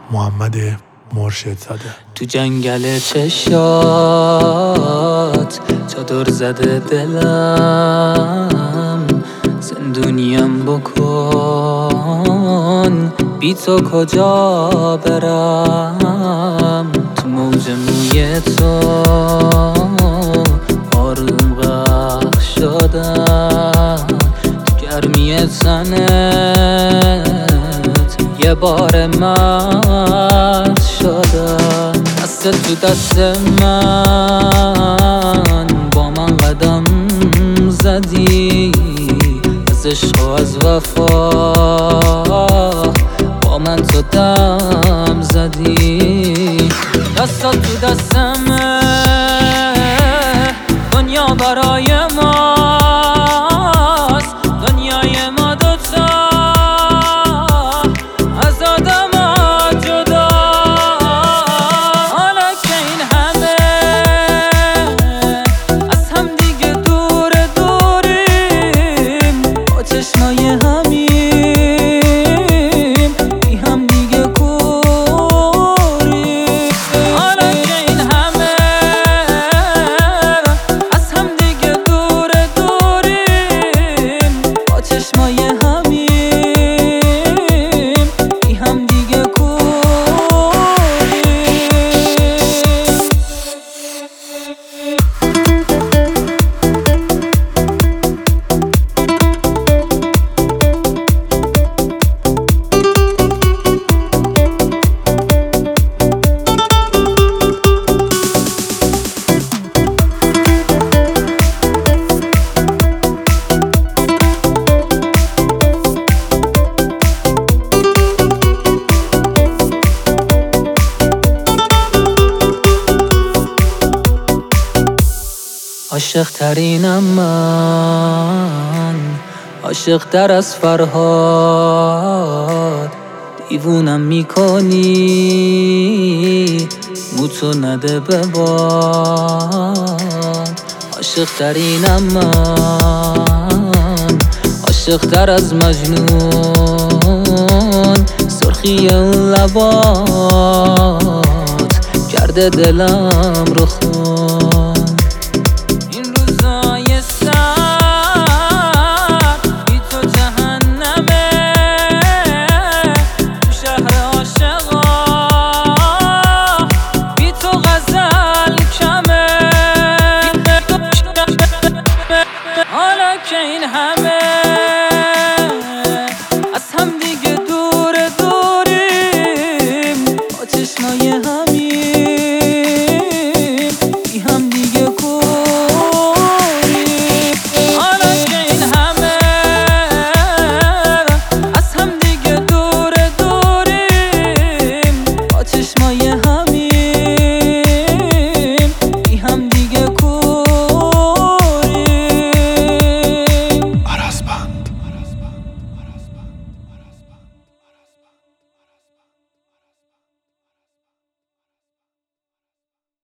محمد مرشد زاده. تو جنگل چشات چادر زده دلم، زندونیم بکن بی تو کجا برم. تو موج موی تو آروم غرق شدم، تو گرمی تنت یه بار مرد شدم. دست تو دست من با من قدم زدی، از عشق و از وفا با من تو دم زدی. دست تو دست من دنیا برای ماست، دنیای ما دوتا از آدم جدا. حالا که این همه از هم دیگه دور دوریم، با چشمای همیم بی هم دیگه کوریم. حالا که این همه از هم دیگه دور دوریم، با چشمای همیم بی هم دیگه عاشق ترینم من، عاشق تر از فرهاد. دیوونم میکنی موتو نده به باد. عاشق ترینم من، عاشق تر از مجنون. سرخی اون لبات کرده دلم رو خون. که این همه از هم دیگه دور دوریم، با چشمای همیم بی هم دیگه کوریم. حالا که این همه از هم دیگه دور دوریم، با چشمای